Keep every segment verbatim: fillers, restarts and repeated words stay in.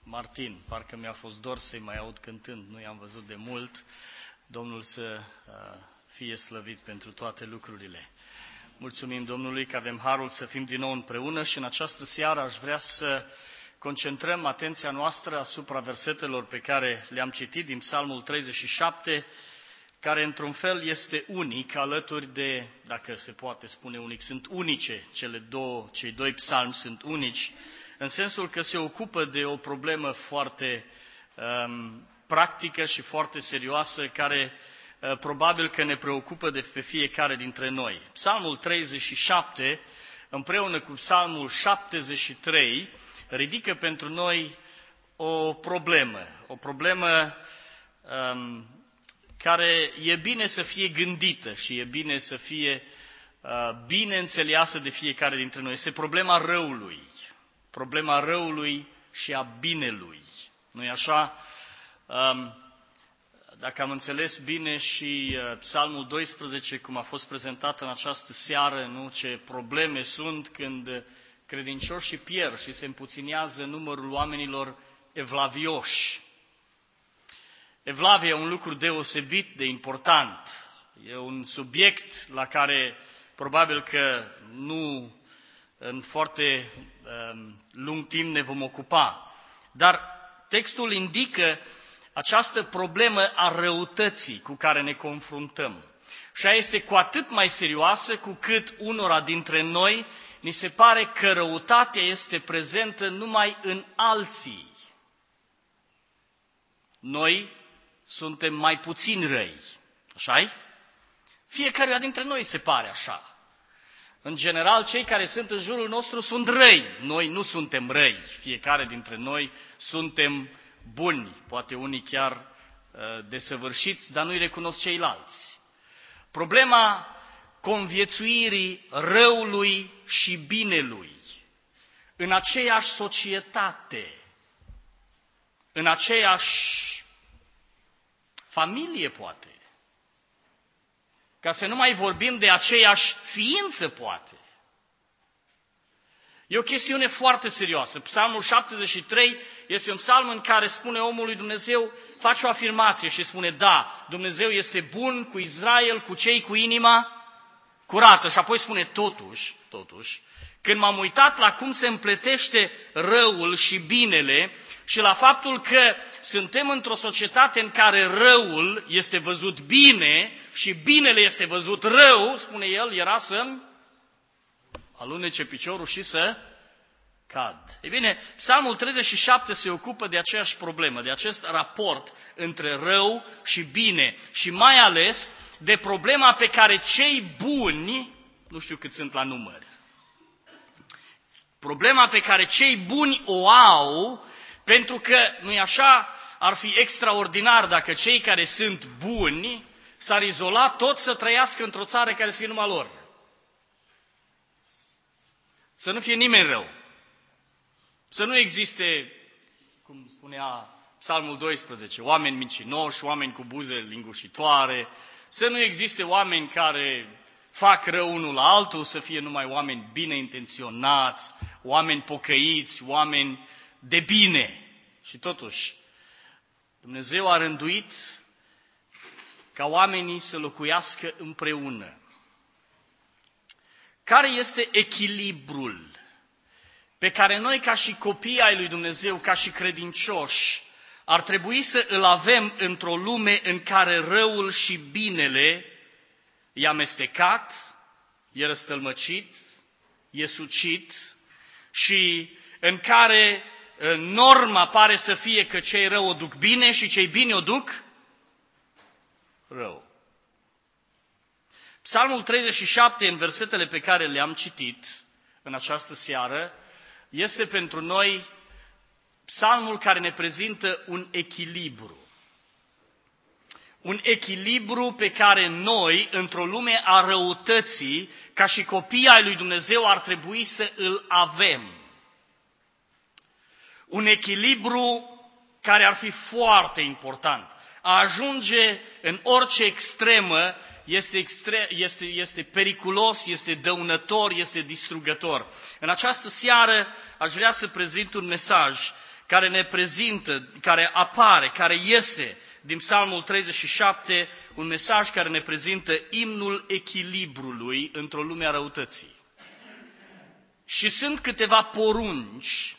Martin. Parcă mi-a fost dor să-i mai aud cântând, nu i-am văzut de mult. Domnul să fie slăvit pentru toate lucrurile. Mulțumim Domnului că avem harul să fim din nou împreună și în această seară aș vrea să concentrăm atenția noastră asupra versetelor pe care le-am citit din Psalmul treizeci și șapte, care într-un fel este unic alături de, dacă se poate spune unic, sunt unice, cele două, cei doi psalmi sunt unici, în sensul că se ocupă de o problemă foarte um, practică și foarte serioasă, care uh, probabil că ne preocupă de pe fiecare dintre noi. Psalmul treizeci și șapte, împreună cu Psalmul șaptezeci și trei, ridică pentru noi o problemă, o problemă um, care e bine să fie gândită și e bine să fie uh, bine înțeleasă de fiecare dintre noi. Este problema răului, problema răului și a binelui. Nu-i așa? Um, dacă am înțeles bine și uh, Psalmul doisprezece, cum a fost prezentat în această seară, nu, ce probleme sunt când credincioșii pierd și se împuținează numărul oamenilor evlavioși. Evlavia e un lucru deosebit de important. E un subiect la care probabil că nu în foarte um, lung timp ne vom ocupa. Dar textul indică această problemă a răutății cu care ne confruntăm. Și ea este cu atât mai serioasă cu cât unora dintre noi ni se pare că răutatea este prezentă numai în alții. Noi suntem mai puțin răi, așa-i? Fiecare dintre noi se pare așa. În general, cei care sunt în jurul nostru sunt răi. Noi nu suntem răi. Fiecare dintre noi suntem buni, poate unii chiar uh, desăvârșiți, dar nu-i recunosc ceilalți. Problema conviețuirii răului și binelui în aceeași societate, în aceeași familie, poate. Ca să nu mai vorbim de aceeași ființă, poate. E o chestiune foarte serioasă. Psalmul șaptezeci și trei este un psalm în care spune omului Dumnezeu, face o afirmație și spune, da, Dumnezeu este bun cu Israel, cu cei cu inima curată. Și apoi spune, totuși, totuși, când m-am uitat la cum se împletește răul și binele și la faptul că suntem într-o societate în care răul este văzut bine și binele este văzut rău, spune el, era să-mi alunece piciorul și să cad. Ei bine, Psalmul treizeci și șapte se ocupă de aceeași problemă, de acest raport între rău și bine și mai ales de problema pe care cei buni, nu știu cât sunt la număr, problema pe care cei buni o au, pentru că, nu-i așa, ar fi extraordinar dacă cei care sunt buni s-ar izola tot să trăiască într-o țară care să fie numai lor. Să nu fie nimeni rău. Să nu existe, cum spunea Psalmul doisprezece, oameni mincinoși, oameni cu buze lingușitoare, să nu existe oameni care fac rău unul la altul, să fie numai oameni bine intenționați, oameni pocăiți, oameni de bine. Și totuși, Dumnezeu a rânduit ca oamenii să locuiască împreună. Care este echilibrul pe care noi, ca și copii ai lui Dumnezeu, ca și credincioși, ar trebui să îl avem într-o lume în care răul și binele e amestecat, e răstălmăcit, e sucit și în care norma pare să fie că cei rău o duc bine și cei bine o duc rău. Psalmul treizeci și șapte, în versetele pe care le-am citit în această seară, este pentru noi psalmul care ne prezintă un echilibru. Un echilibru pe care noi, într-o lume a răutății, ca și copii ai lui Dumnezeu, ar trebui să îl avem. Un echilibru care ar fi foarte important. A ajunge în orice extremă este, extre- este, este periculos, este dăunător, este distrugător. În această seară aș vrea să prezint un mesaj care ne prezintă, care apare, care iese din Psalmul treizeci și șapte, un mesaj care ne prezintă imnul echilibrului într-o lume a răutății. Și sunt câteva porunci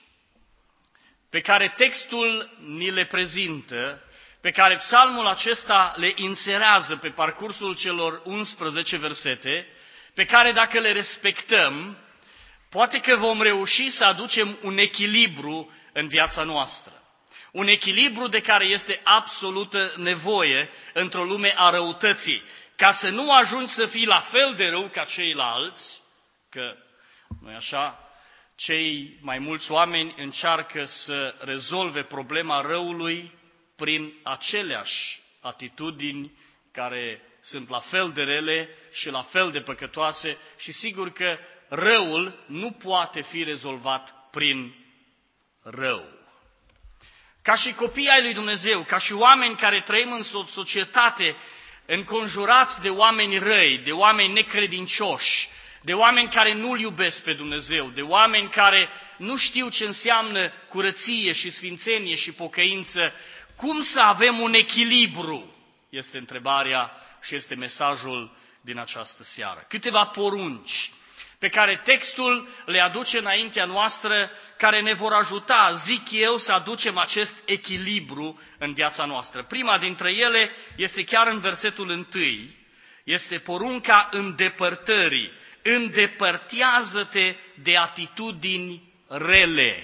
pe care textul ni le prezintă, pe care psalmul acesta le inserează pe parcursul celor unsprezece versete, pe care dacă le respectăm, poate că vom reuși să aducem un echilibru în viața noastră. Un echilibru de care este absolută nevoie într-o lume a răutății, ca să nu ajungi să fii la fel de rău ca ceilalți, că, nu-i așa, cei mai mulți oameni încearcă să rezolve problema răului prin aceleași atitudini care sunt la fel de rele și la fel de păcătoase și sigur că răul nu poate fi rezolvat prin rău. Ca și copii ai lui Dumnezeu, ca și oameni care trăim în o societate înconjurați de oameni răi, de oameni necredincioși, de oameni care nu-L iubesc pe Dumnezeu, de oameni care nu știu ce înseamnă curăție și sfințenie și pocăință, cum să avem un echilibru? Este întrebarea și este mesajul din această seară. Câteva porunci pe care textul le aduce înaintea noastră, care ne vor ajuta, zic eu, să aducem acest echilibru în viața noastră. Prima dintre ele este chiar în versetul întâi, este porunca îndepărtării. Îndepărtează-te de atitudini rele.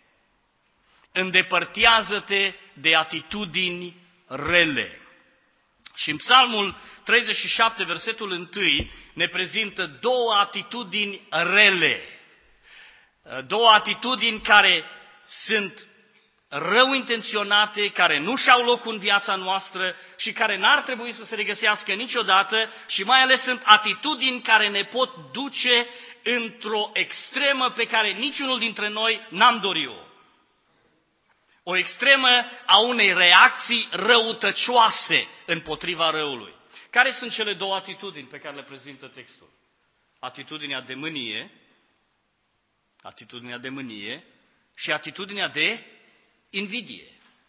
Îndepărtează-te de atitudini rele. Și în Psalmul treizeci și șapte, versetul unu, ne prezintă două atitudini rele. Două atitudini care sunt rău intenționate, care nu și-au loc în viața noastră și care n-ar trebui să se regăsească niciodată și mai ales sunt atitudini care ne pot duce într-o extremă pe care niciunul dintre noi n-am dorit-o. O extremă a unei reacții răutăcioase împotriva răului. Care sunt cele două atitudini pe care le prezintă textul? Atitudinea de mânie, atitudinea de mânie și atitudinea de invidie.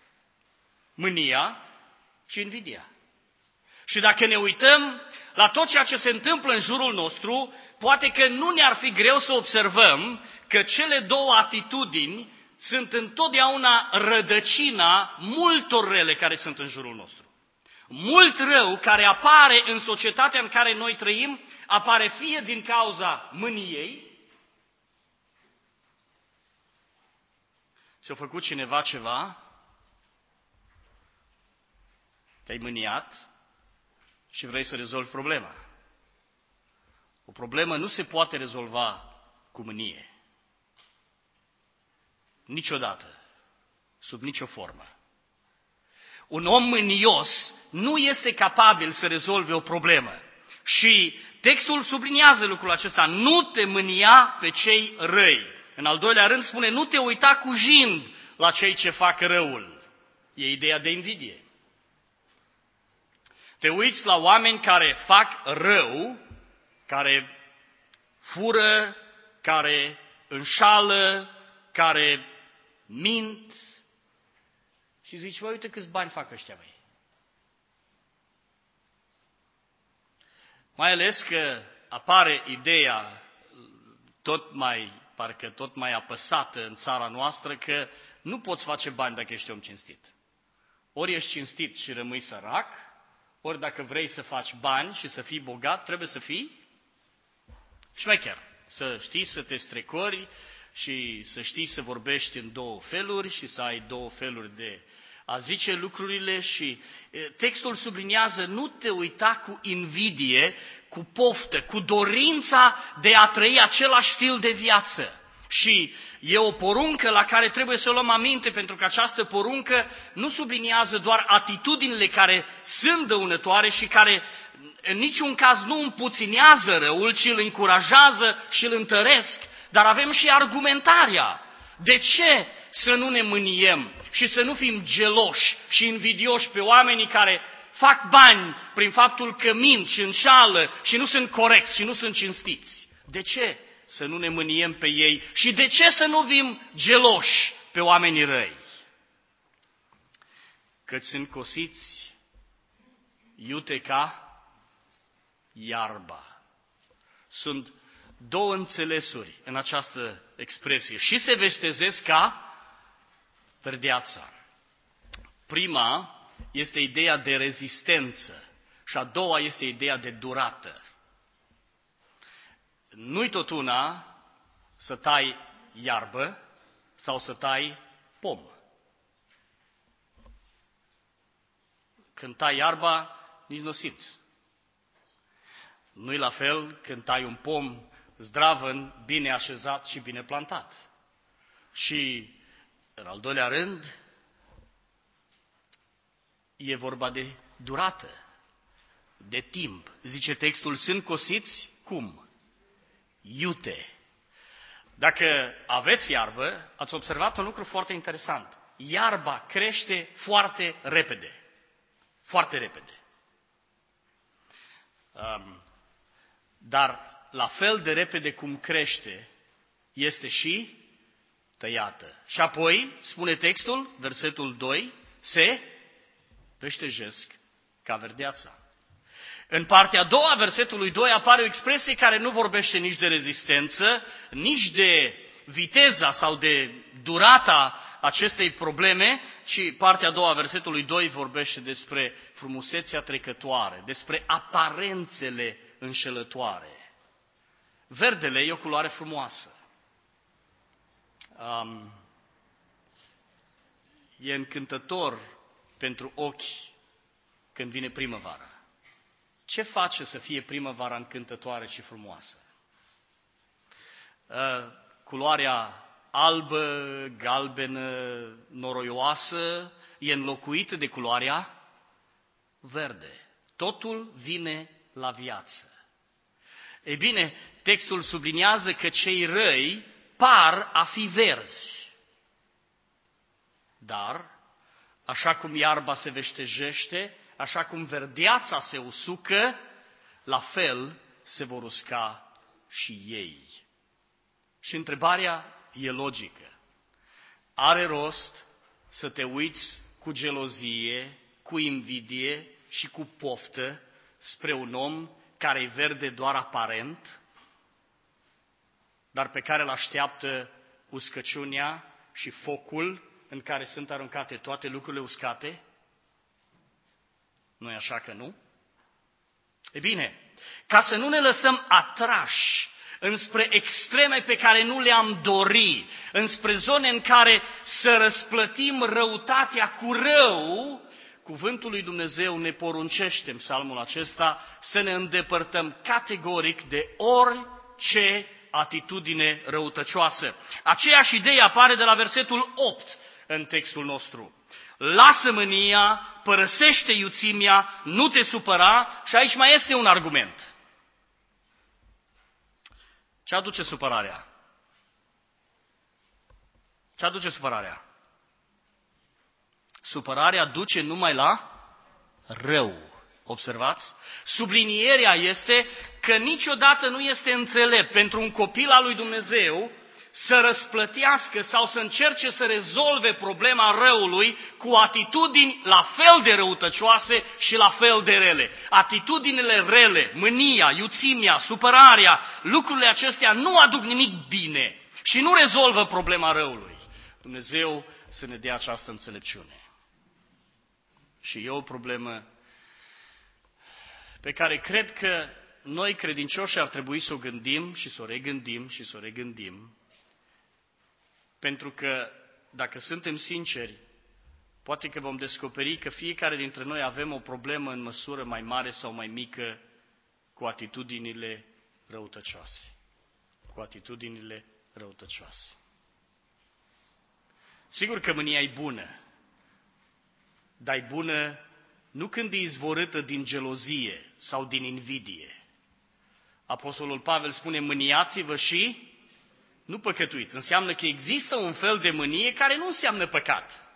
Mânia și invidia. Și dacă ne uităm la tot ceea ce se întâmplă în jurul nostru, poate că nu ne-ar fi greu să observăm că cele două atitudini sunt întotdeauna rădăcina multor rele care sunt în jurul nostru. Mult rău care apare în societatea în care noi trăim, apare fie din cauza mâniei, ți-a făcut cineva ceva, te-ai mâniat și vrei să rezolvi problema. O problemă nu se poate rezolva cu mânie. Niciodată, sub nicio formă. Un om mânios nu este capabil să rezolve o problemă. Și textul subliniază lucrul acesta, nu te mânia pe cei răi. În al doilea rând spune, nu te uita cu jind la cei ce fac răul. E ideea de invidie. Te uiți la oameni care fac rău, care fură, care înșală, care mint și zici, bă, uite câți bani fac ăștia, băi. Mai ales că apare ideea tot mai, parcă tot mai apăsată în țara noastră că nu poți face bani dacă ești om cinstit. Ori ești cinstit și rămâi sărac, ori dacă vrei să faci bani și să fii bogat, trebuie să fii șmecher. Să știi să te strecori și să știi să vorbești în două feluri și să ai două feluri de a zice lucrurile și textul subliniază, nu te uita cu invidie, cu poftă, cu dorința de a trăi același stil de viață. Și e o poruncă la care trebuie să o luăm aminte, pentru că această poruncă nu subliniază doar atitudinile care sunt dăunătoare și care în niciun caz nu împuținează răul, ci îl încurajează și îl întăresc, dar avem și argumentarea. De ce să nu ne mâniem și să nu fim geloși și invidioși pe oamenii care fac bani prin faptul că mint și înșală și nu sunt corecți și nu sunt cinstiți? De ce să nu ne mâniem pe ei și de ce să nu fim geloși pe oamenii răi? căci sunt cosiți iute ca iarba. Sunt două înțelesuri în această expresie. Și se vestezesc ca verdeața. Prima este ideea de rezistență și a doua este ideea de durată. Nu-i tot una să tai iarbă sau să tai pom. Când tai iarba, nici nu simți. Nu-i la fel când tai un pom zdravăn, bine așezat și bine plantat. Și, în al doilea rând, e vorba de durată, de timp. Zice textul, sunt cosiți cum? Iute. Dacă aveți iarbă, ați observat un lucru foarte interesant. Iarba crește foarte repede. Foarte repede. Um, dar la fel de repede cum crește, este și tăiată. Și apoi, spune textul, versetul doi, se veștejesc ca verdeața. În partea a doua, versetului doi, apare o expresie care nu vorbește nici de rezistență, nici de viteza sau de durata acestei probleme, ci partea a doua, versetului doi, vorbește despre frumusețea trecătoare, despre aparențele înșelătoare. Verdele e o culoare frumoasă. Um, e încântător pentru ochi când vine primăvara. Ce face să fie primăvara încântătoare și frumoasă? Uh, culoarea albă, galbenă, noroioasă e înlocuită de culoarea verde. Totul vine la viață. Ei bine, textul subliniază că cei răi par a fi verzi. Dar, așa cum iarba se veștejește, așa cum verdeața se usucă, la fel se vor usca și ei. Și întrebarea e logică. Are rost să te uiți cu gelozie, cu invidie și cu poftă spre un om care e verde doar aparent, dar pe care îl așteaptă uscăciunea și focul în care sunt aruncate toate lucrurile uscate? Nu-i așa că nu? E bine, ca să nu ne lăsăm atrași înspre extreme pe care nu le-am dori, înspre zone în care să răsplătim răutatea cu rău, cuvântul lui Dumnezeu ne poruncește în psalmul acesta să ne îndepărtăm categoric de orice atitudine răutăcioasă. Aceeași idee apare de la versetul opt în textul nostru. Lasă mânia, părăsește iuțimea, nu te supăra, și aici mai este un argument. Ce aduce supărarea? Ce aduce supărarea? Supărarea duce numai la rău. Observați? Sublinierea este că niciodată nu este înțelept pentru un copil al lui Dumnezeu să răsplătească sau să încerce să rezolve problema răului cu atitudini la fel de răutăcioase și la fel de rele. Atitudinile rele, mânia, iuțimea, supărarea, lucrurile acestea nu aduc nimic bine și nu rezolvă problema răului. Dumnezeu să ne dea această înțelepciune. Și e o problemă pe care cred că noi credincioși ar trebui să o gândim și să o regândim și să o regândim. Pentru că, dacă suntem sinceri, poate că vom descoperi că fiecare dintre noi avem o problemă în măsură mai mare sau mai mică cu atitudinile răutăcioase. Cu atitudinile răutăcioase. Sigur că mânia e bună, dar e bună nu când e izvorâtă din gelozie sau din invidie. Apostolul Pavel spune, mâniați-vă și nu păcătuiți. Înseamnă că există un fel de mânie care nu înseamnă păcat.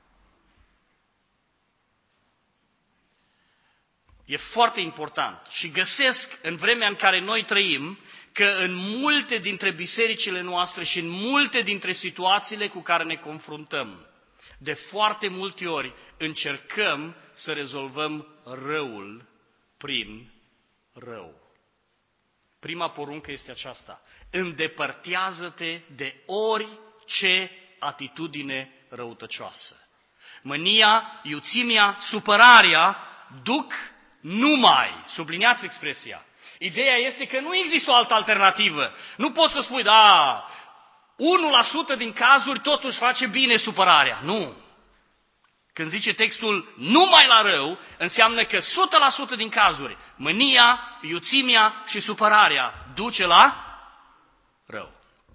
E foarte important și găsesc în vremea în care noi trăim că în multe dintre bisericile noastre și în multe dintre situațiile cu care ne confruntăm, De foarte multe ori încercăm să rezolvăm răul prin rău. Prima poruncă este aceasta: îndepărtează-te de orice atitudine răutăcioasă. Mânia, iuțimea, supărarea duc numai, subliniați expresia. Ideea este că nu există o altă alternativă. Nu poți să spui, da, unu la sută din cazuri totuși face bine supărarea. Nu. Când zice textul numai la rău, înseamnă că o sută la sută din cazuri mânia, iuțimea și supărarea duce la rău.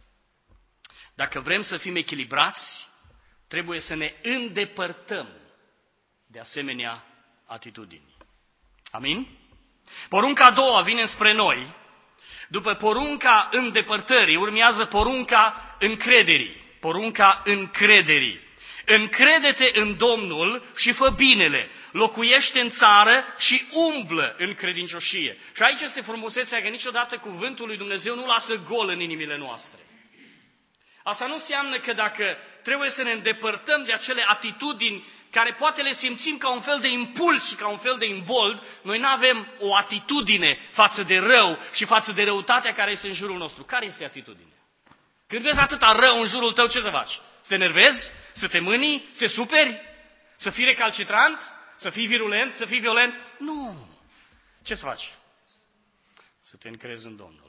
Dacă vrem să fim echilibrați, trebuie să ne îndepărtăm de asemenea atitudini. Amin? Porunca a doua vine spre noi. După porunca îndepărtării urmează porunca încrederii. Porunca încrederii. Încrede-te în Domnul și fă binele, locuiește în țară și umblă în credincioșie. Și aici este frumusețea, că niciodată cuvântul lui Dumnezeu nu lasă gol în inimile noastre. Asta nu înseamnă că dacă trebuie să ne îndepărtăm de acele atitudini care poate le simțim ca un fel de impuls și ca un fel de imbold, noi nu avem o atitudine față de rău și față de răutatea care este în jurul nostru. Care este atitudinea? Când vezi atâta rău în jurul tău, ce să faci? Să te enervezi? Să te mânii? Să te superi? Să fii recalcitrant? Să fii virulent? Să fii violent? Nu! Ce să faci? Să te încrezi în Domnul.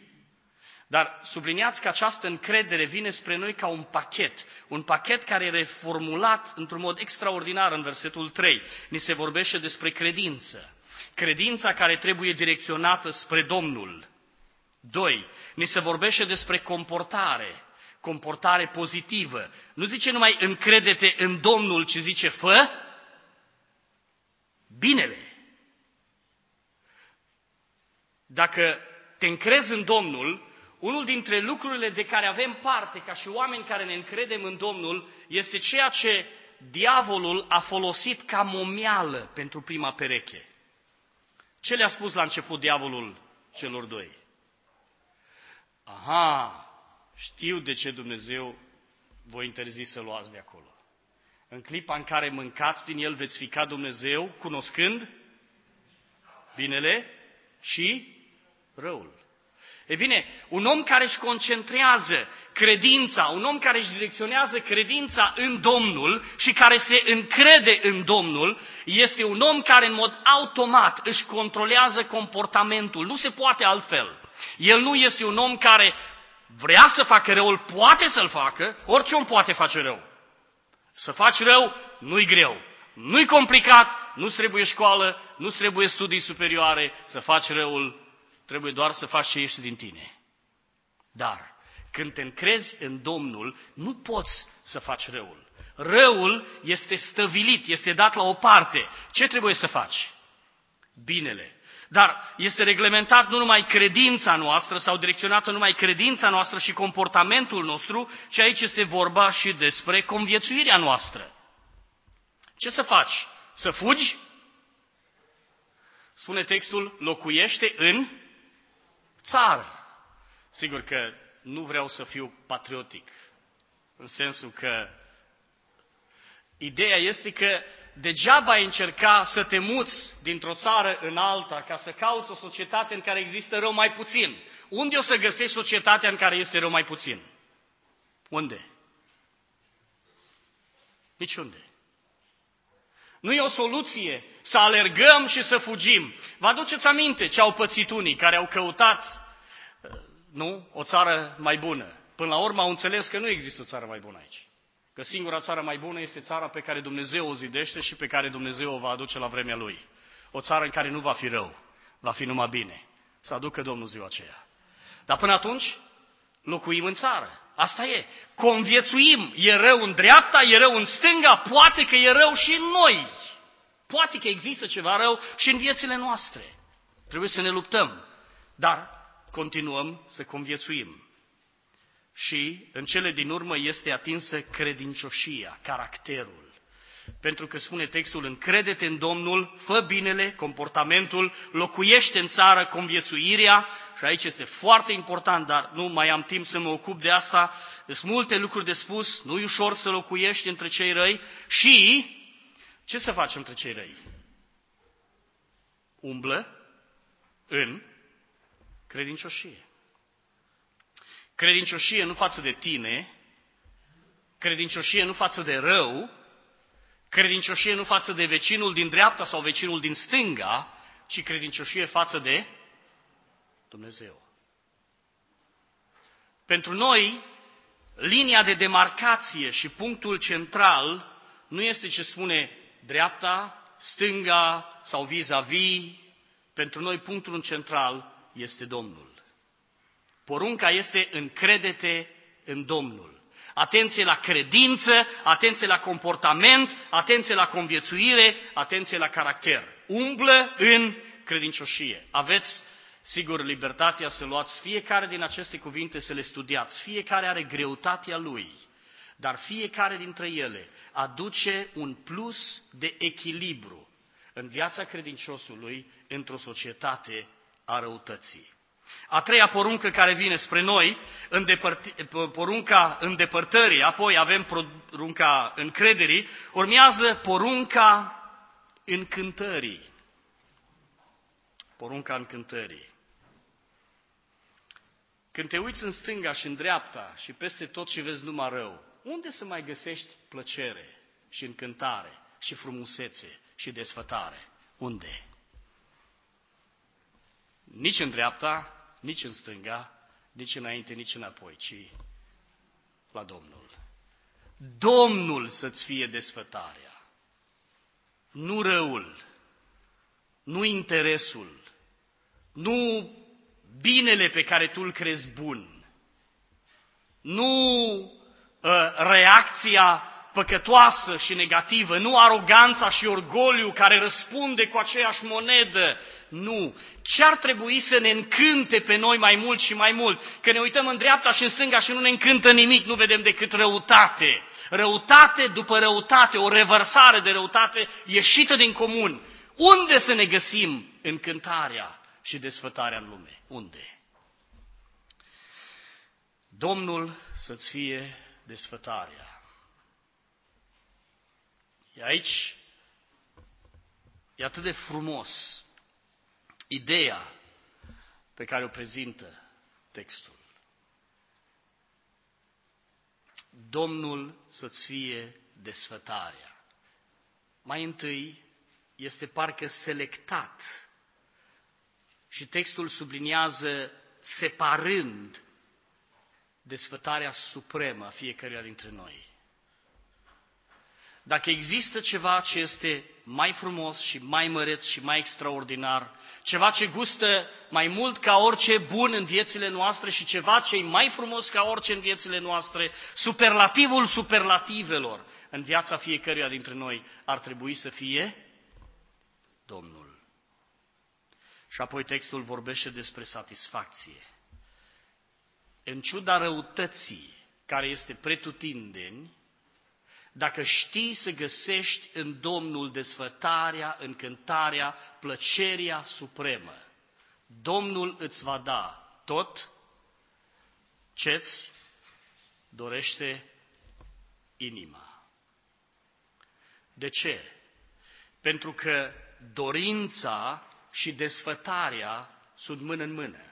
Dar subliniați că această încredere vine spre noi ca un pachet, un pachet care e reformulat într-un mod extraordinar în versetul trei. Ni se vorbește despre credință, credința care trebuie direcționată spre Domnul. doi. Ni se vorbește despre comportare, comportare pozitivă. Nu zice numai încrede-te în Domnul, ci zice fă binele. Dacă te încrezi în Domnul, unul dintre lucrurile de care avem parte ca și oameni care ne încredem în Domnul este ceea ce diavolul a folosit ca momeală pentru prima pereche. Ce le-a spus la început diavolul celor doi? Aha, știu de ce Dumnezeu vă interzice să luați de acolo. În clipa în care mâncați din el veți fi ca Dumnezeu, cunoscând binele și răul. E bine, un om care își concentrează credința, un om care își direcționează credința în Domnul și care se încrede în Domnul, este un om care în mod automat își controlează comportamentul. Nu se poate altfel. El nu este un om care vrea să facă răul, poate să-l facă, orice om poate face rău. Să faci rău nu-i greu, nu-i complicat, nu-ți trebuie școală, nu-ți trebuie studii superioare, să faci răul, trebuie doar să faci ce ești din tine. Dar când te încrezi în Domnul, nu poți să faci răul. Răul este stăvilit, este dat la o parte. Ce trebuie să faci? Binele. Dar este reglementat nu numai credința noastră sau direcționată numai credința noastră și comportamentul nostru, ci aici este vorba și despre conviețuirea noastră. Ce să faci? Să fugi? Spune textul, locuiește în țară. Sigur că nu vreau să fiu patriotic, în sensul că ideea este că degeaba ai încerca să te muți dintr-o țară în alta ca să cauți o societate în care există rău mai puțin. Unde o să găsești societatea în care este rău mai puțin? Unde? Niciunde. Nu e o soluție să alergăm și să fugim. Vă aduceți aminte ce au pățit unii care au căutat, nu, o țară mai bună. Până la urmă au înțeles că nu există o țară mai bună aici. Că singura țară mai bună este țara pe care Dumnezeu o zidește și pe care Dumnezeu o va aduce la vremea Lui. O țară în care nu va fi rău, va fi numai bine. Să aducă Domnul ziua aceea. Dar până atunci, locuim în țară. Asta e. Conviețuim. E rău în dreapta, e rău în stânga, poate că e rău și în noi. Poate că există ceva rău și în viețile noastre. Trebuie să ne luptăm. Dar continuăm să conviețuim. Și în cele din urmă este atinsă credincioșia, caracterul. Pentru că spune textul, încrede-te în Domnul, fă binele, comportamentul, locuiește în țară, conviețuirea, și aici este foarte important, dar nu mai am timp să mă ocup de asta, sunt multe lucruri de spus, nu e ușor să locuiești între cei răi și ce să faci între cei răi? Umblă în credincioșie. Credincioșie nu față de tine, credincioșie nu față de rău, credincioșie nu față de vecinul din dreapta sau vecinul din stânga, ci credincioșie față de Dumnezeu. Pentru noi, linia de demarcație și punctul central nu este ce spune dreapta, stânga sau vis-a-vis. Pentru noi punctul central este Domnul. Porunca este încrede-te în Domnul. Atenție la credință, atenție la comportament, atenție la conviețuire, atenție la caracter. Umblă în credincioșie. Aveți, sigur, libertatea să luați fiecare din aceste cuvinte, să le studiați. Fiecare are greutatea lui, dar fiecare dintre ele aduce un plus de echilibru în viața credinciosului într-o societate a răutății. A treia poruncă care vine spre noi, porunca îndepărtării, apoi avem porunca încrederii, urmează porunca încântării. Porunca încântării. Când te uiți în stânga și în dreapta și peste tot și vezi numai rău, unde să mai găsești plăcere și încântare și frumusețe și desfătare? Unde? Nici în dreapta, nici în stânga, nici înainte, nici înapoi, ci la Domnul. Domnul să-ți fie desfătarea, nu răul, nu interesul, nu binele pe care tu îl crezi bun, nu uh, reacția păcătoasă și negativă, nu aroganța și orgoliu care răspunde cu aceeași monedă, nu. Ce ar trebui să ne încânte pe noi mai mult și mai mult? Că ne uităm în dreapta și în stânga și nu ne încântă nimic, nu vedem decât răutate. Răutate după răutate, o revărsare de răutate ieșită din comun. Unde să ne găsim încântarea și desfătarea în lume? Unde? Domnul să-ți fie desfătarea. E aici, e atât de frumos ideea pe care o prezintă textul. Domnul să-ți fie desfătarea. Mai întâi este parcă selectat și textul subliniază separând desfătarea supremă a fiecăruia dintre noi. Dacă există ceva ce este mai frumos și mai măreț și mai extraordinar, ceva ce gustă mai mult ca orice bun în viețile noastre și ceva ce e mai frumos ca orice în viețile noastre, superlativul superlativelor în viața fiecăruia dintre noi ar trebui să fie Domnul. Și apoi textul vorbește despre satisfacție. În ciuda răutății care este pretutindeni, dacă știi să găsești în Domnul desfătarea, încântarea, plăcerea supremă, Domnul îți va da tot ce-ți dorește inima. De ce? Pentru că dorința și desfătarea sunt mână în mână.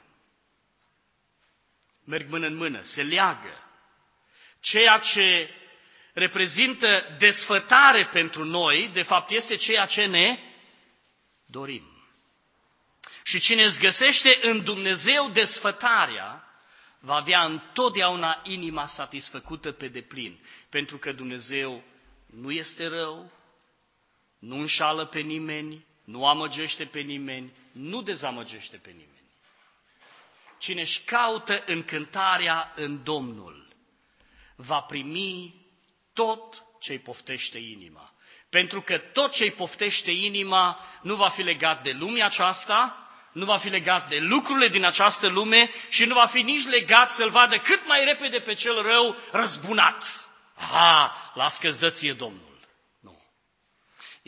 Merg mână în mână, se leagă. Ceea ce reprezintă desfătare pentru noi, de fapt este ceea ce ne dorim. Și cine îți găsește în Dumnezeu desfătarea, va avea întotdeauna inima satisfăcută pe deplin, pentru că Dumnezeu nu este rău, nu înșală pe nimeni, nu amăgește pe nimeni, nu dezamăgește pe nimeni. Cine își caută încântarea în Domnul, va primi tot ce-i poftește inima. Pentru că tot ce-i poftește inima nu va fi legat de lumea aceasta, nu va fi legat de lucrurile din această lume și nu va fi nici legat să-l vadă cât mai repede pe cel rău răzbunat. Aha, las că-ți dă ție Domnul. Nu.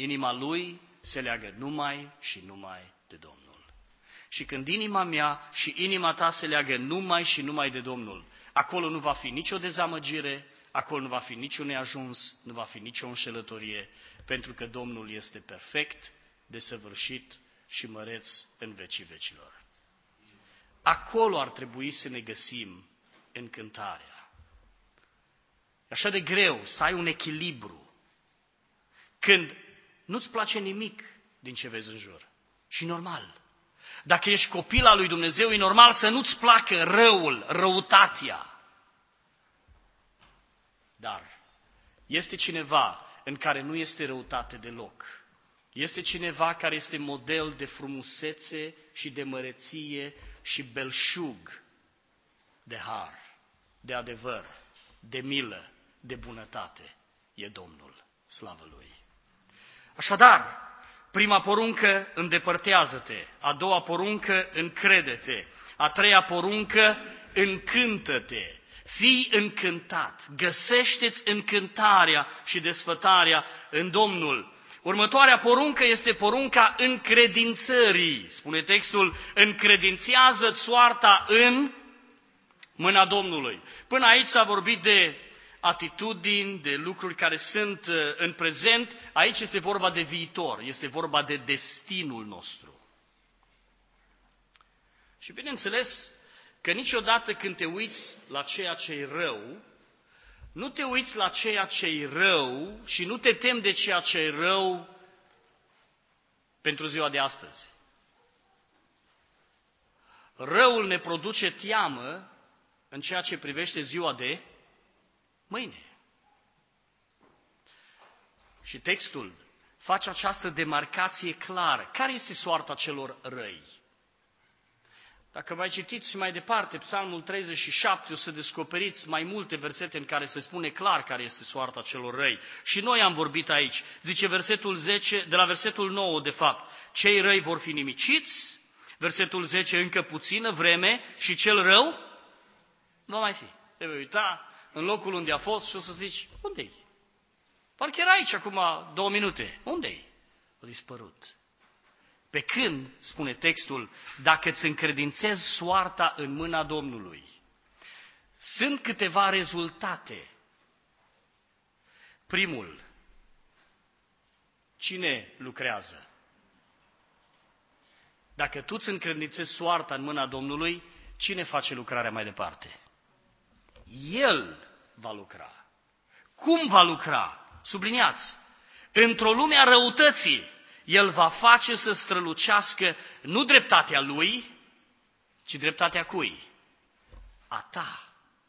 Inima lui se leagă numai și numai de Domnul. Și când inima mea și inima ta se leagă numai și numai de Domnul, acolo nu va fi nicio dezamăgire, acolo nu va fi niciun neajuns, nu va fi nicio înșelătorie, pentru că Domnul este perfect, desăvârșit și măreț în vecii vecilor. Acolo ar trebui să ne găsim în cântarea. E așa de greu să ai un echilibru când nu-ți place nimic din ce vezi în jur. Și normal. Dacă ești copil al lui Dumnezeu, e normal să nu-ți placă răul, răutatea. Dar este cineva în care nu este răutate deloc. Este cineva care este model de frumusețe și de măreție și belșug de har, de adevăr, de milă, de bunătate. E Domnul, slavă Lui. Așadar, prima poruncă, îndepărtează-te. A doua poruncă, încrede-te. A treia poruncă, încântă-te. Fii încântat. Găsește-ți încântarea și desfătarea în Domnul. Următoarea poruncă este porunca încredințării. Spune textul, încredințează-ți soarta în mâna Domnului. Până aici s-a vorbit de atitudini, de lucruri care sunt în prezent. Aici este vorba de viitor, este vorba de destinul nostru. Și bineînțeles că niciodată când te uiți la ceea ce e rău, nu te uiți la ceea ce e rău și nu te temi de ceea ce e rău pentru ziua de astăzi. Răul ne produce teamă în ceea ce privește ziua de mâine. Și textul face această demarcație clară. Care este soarta celor răi? Dacă mai citiți mai departe Psalmul treizeci și șapte, o să descoperiți mai multe versete în care se spune clar care este soarta celor răi. Și noi am vorbit aici. Zice versetul zece, de la versetul nouă de fapt, cei răi vor fi nimiciți, versetul zece, încă puțină vreme și cel rău nu va mai fi. Te vei uita în locul unde a fost și o să zici, unde-i? Parcă era aici acum două minute. Unde-i? A dispărut. Pe când, spune textul, dacă îți încredințezi soarta în mâna Domnului, sunt câteva rezultate. Primul, cine lucrează? Dacă tu îți încredințezi soarta în mâna Domnului, cine face lucrarea mai departe? El va lucra. Cum va lucra? Subliniați, într-o lume a răutății, El va face să strălucească nu dreptatea Lui, ci dreptatea cui? A ta.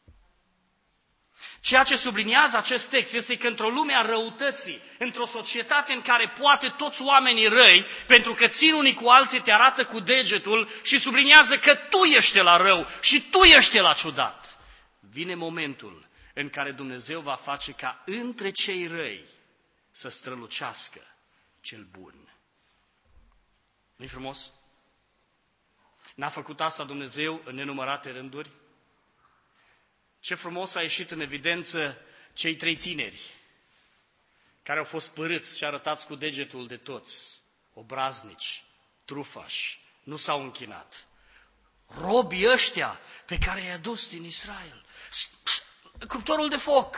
Ceea ce subliniază acest text este că într-o lume a răutății, într-o societate în care poate toți oamenii răi, pentru că țin unii cu alții, te arată cu degetul și subliniază că tu ești la rău și tu ești la ciudat. Vine momentul în care Dumnezeu va face ca între cei răi să strălucească cel bun. Nu-i frumos? N-a făcut asta Dumnezeu în nenumărate rânduri? Ce frumos a ieșit în evidență cei trei tineri care au fost părâți și arătați cu degetul de toți, obraznici, trufași, nu s-au închinat. Robii ăștia pe care i-a dus din Israel, cuptorul de foc.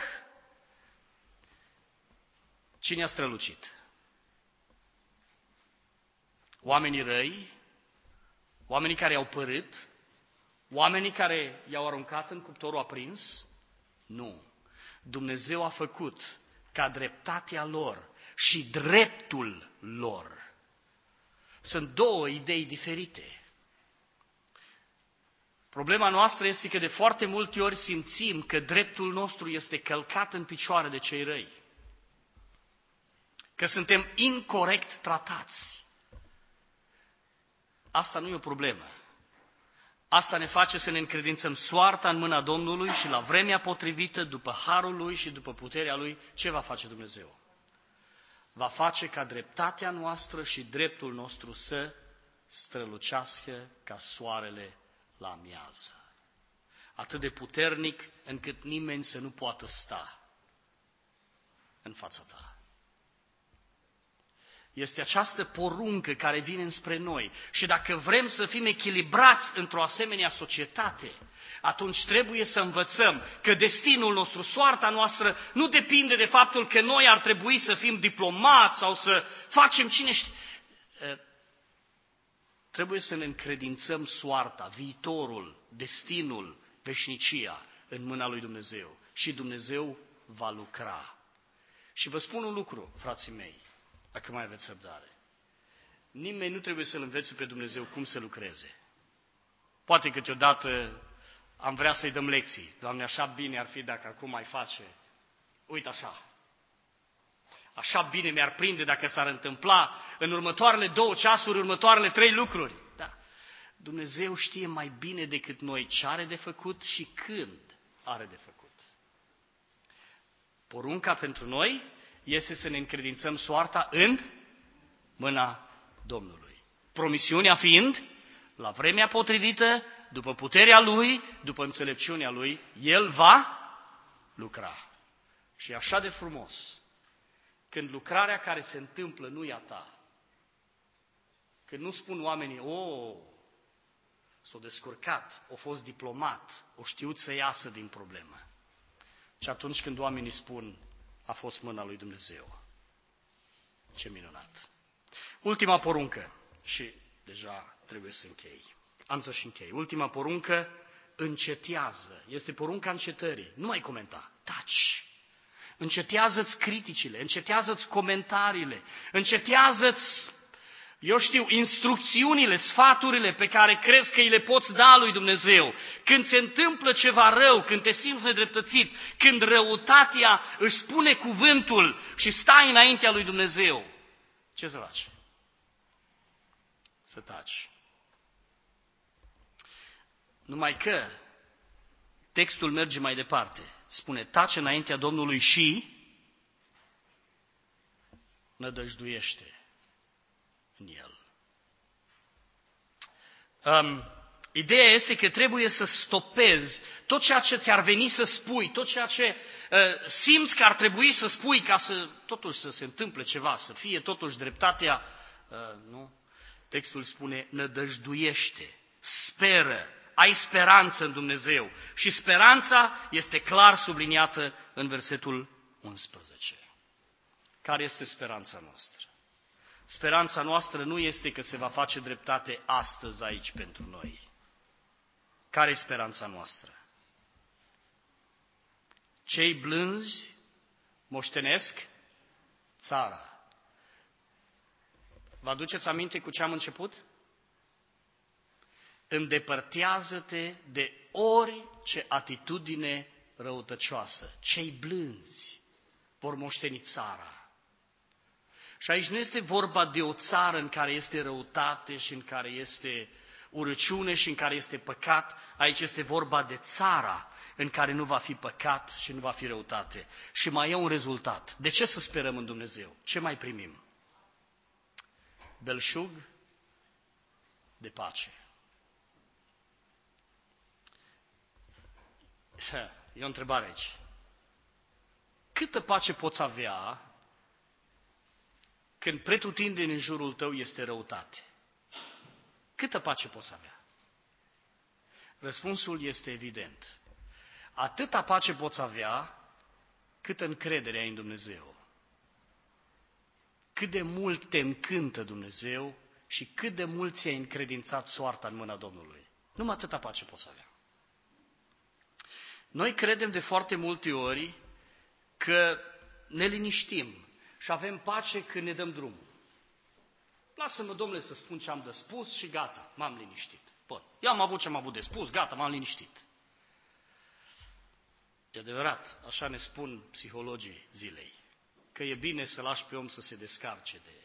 Cine a strălucit? Oamenii răi, oamenii care i-au părât, oamenii care i-au aruncat în cuptorul aprins? Nu. Dumnezeu a făcut ca dreptatea lor și dreptul lor. Sunt două idei diferite. Problema noastră este că de foarte multe ori simțim că dreptul nostru este călcat în picioare de cei răi. Că suntem incorect tratați. Asta nu e o problemă. Asta ne face să ne încredințăm soarta în mâna Domnului și la vremea potrivită, după harul Lui și după puterea Lui, ce va face Dumnezeu? Va face ca dreptatea noastră și dreptul nostru să strălucească ca soarele la amiază. Atât de puternic încât nimeni să nu poată sta în fața ta. Este această poruncă care vine înspre noi. Și dacă vrem să fim echilibrați într-o asemenea societate, atunci trebuie să învățăm că destinul nostru, soarta noastră, nu depinde de faptul că noi ar trebui să fim diplomați sau să facem cine știe. Trebuie să ne încredințăm soarta, viitorul, destinul, veșnicia în mâna lui Dumnezeu. Și Dumnezeu va lucra. Și vă spun un lucru, frații mei, dacă mai aveți răbdare. Nimeni nu trebuie să-L învețe pe Dumnezeu cum să lucreze. Poate câteodată am vrea să-i dăm lecții. Doamne, așa bine ar fi dacă acum mai face. Uite așa. Așa bine mi-ar prinde dacă s-ar întâmpla în următoarele două ceasuri, următoarele trei lucruri. Da. Dumnezeu știe mai bine decât noi ce are de făcut și când are de făcut. Porunca pentru noi este să ne încredințăm soarta în mâna Domnului. Promisiunea fiind, la vremea potrivită, după puterea Lui, după înțelepciunea Lui, El va lucra. Și e așa de frumos când lucrarea care se întâmplă nu e a ta. Când nu spun oamenii, o, s-a descurcat, a fost diplomat, o știut să iasă din problemă. Și atunci când oamenii spun, a fost mâna lui Dumnezeu. Ce minunat! Ultima poruncă, și deja trebuie să închei. Am să și închei. Ultima poruncă, încetează. Este porunca încetării. Nu mai comenta. Taci. Încetează-ți criticile, încetează-ți comentariile, încetează-ți, eu știu, instrucțiunile, sfaturile pe care crezi că îi le poți da lui Dumnezeu. Când se întâmplă ceva rău, când te simți nedreptățit, când răutatea își spune cuvântul și stai înaintea lui Dumnezeu, ce să faci? Să taci. Numai că textul merge mai departe. Spune, taci înaintea Domnului și nădăjduiește în El. Um, ideea este că trebuie să stopezi tot ceea ce ți-ar veni să spui, tot ceea ce uh, simți că ar trebui să spui ca să totuși să se întâmple ceva, să fie totuși dreptatea, uh, nu? Textul spune, nădăjduiește, speră, ai speranță în Dumnezeu. Și speranța este clar subliniată în versetul unsprezece. Care este speranța noastră? Speranța noastră nu este că se va face dreptate astăzi aici pentru noi. Care e speranța noastră? Cei blânzi moștenesc țara. Vă aduceți aminte cu ce am început? Îndepărtează-te de orice atitudine răutăcioasă. Cei blânzi vor moșteni țara. Și aici nu este vorba de o țară în care este răutate și în care este urăciune și în care este păcat. Aici este vorba de țara în care nu va fi păcat și nu va fi răutate. Și mai e un rezultat. De ce să sperăm în Dumnezeu? Ce mai primim? Belșug de pace. E o întrebare aici. Câtă pace poți avea când pretutindeni în jurul tău este răutate? Câtă pace poți avea? Răspunsul este evident. Atâta pace poți avea câtă încredere ai în Dumnezeu. Cât de mult te încântă Dumnezeu și cât de mult ți-ai încredințat soarta în mâna Domnului. Numai atâta pace poți avea. Noi credem de foarte multe ori că ne liniștim și avem pace când ne dăm drumul. Lasă-mă, Domnule, să spun ce am de spus și gata, m-am liniștit. Bun, eu am avut ce am avut de spus, gata, m-am liniștit. E adevărat, așa ne spun psihologii zilei, că e bine să lași pe om să se descarce de...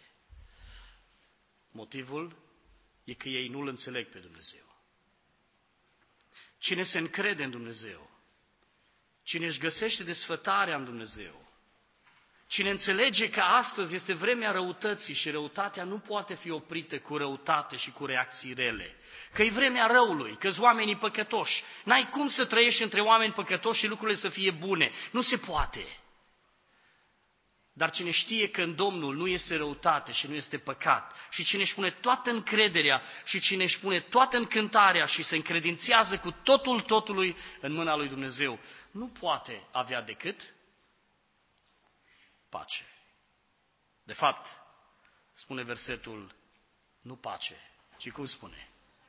Motivul e că ei nu-L înțeleg pe Dumnezeu. Cine se încrede în Dumnezeu, cine își găsește desfătarea în Dumnezeu, cine înțelege că astăzi este vremea răutății și răutatea nu poate fi oprită cu răutate și cu reacții rele, că e vremea răului, că-s oamenii păcătoși, n-ai cum să trăiești între oameni păcătoși și lucrurile să fie bune, nu se poate. Dar cine știe că în Domnul nu este răutate și nu este păcat, și cine își pune toată încrederea și cine își pune toată încântarea și se încredințează cu totul totului în mâna lui Dumnezeu, nu poate avea decât pace. De fapt, spune versetul, nu pace, ci cum spune?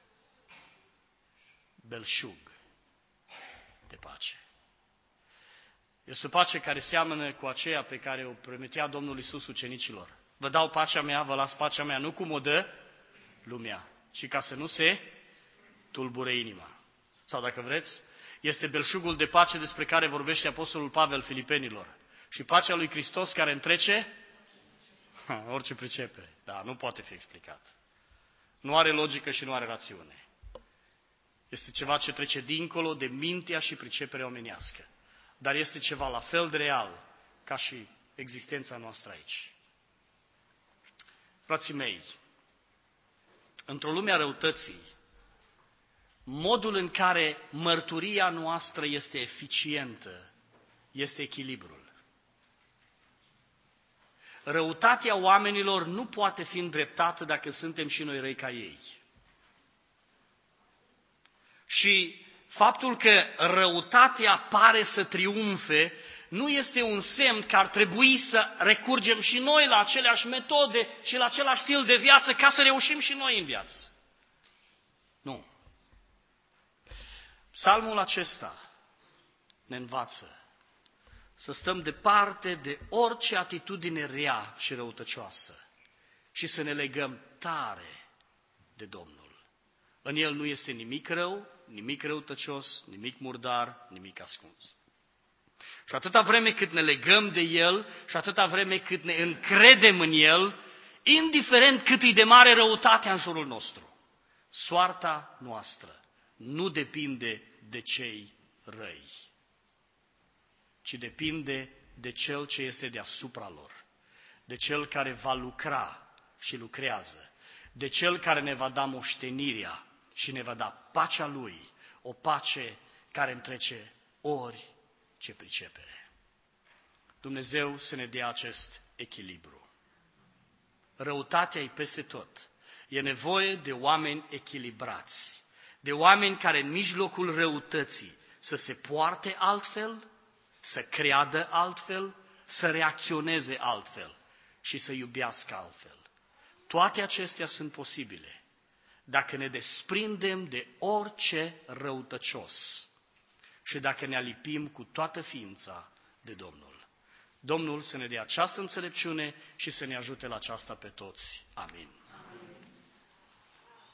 Belșug de pace. Este o pace care seamănă cu aceea pe care o promitea Domnul Iisus ucenicilor. Vă dau pacea mea, vă las pacea mea, nu cum o dă lumea, ci ca să nu se tulbure inima. Sau dacă vreți, este belșugul de pace despre care vorbește Apostolul Pavel Filipenilor. Și pacea lui Hristos care întrece ha, orice pricepere. Da, nu poate fi explicat. Nu are logică și nu are rațiune. Este ceva ce trece dincolo de mintea și priceperea omenească. Dar este ceva la fel de real ca și existența noastră aici. Frații mei, într-o lume a răutății, modul în care mărturia noastră este eficientă este echilibrul. Răutatea oamenilor nu poate fi îndreptată dacă suntem și noi răi ca ei. Și faptul că răutatea pare să triumfe nu este un semn că ar trebui să recurgem și noi la aceleași metode și la același stil de viață ca să reușim și noi în viață. Nu. Psalmul acesta ne învață să stăm departe de orice atitudine rea și răutăcioasă și să ne legăm tare de Domnul. În El nu este nimic rău, nimic răutăcios, nimic murdar, nimic ascuns. Și atâta vreme cât ne legăm de El și atâta vreme cât ne încredem în El, indiferent cât e de mare răutatea în jurul nostru, soarta noastră nu depinde de cei răi, ci depinde de Cel ce este deasupra lor, de Cel care va lucra și lucrează, de Cel care ne va da moștenirea și ne va da pacea Lui, o pace care întrece orice pricepere. Dumnezeu să ne dea acest echilibru. Răutatea e peste tot. E nevoie de oameni echilibrați, de oameni care în mijlocul răutății să se poarte altfel, să creadă altfel, să reacționeze altfel și să iubească altfel. Toate acestea sunt posibile dacă ne desprindem de orice răutăcios și dacă ne alipim cu toată ființa de Domnul. Domnul să ne dea această înțelepciune și să ne ajute la aceasta pe toți. Amin.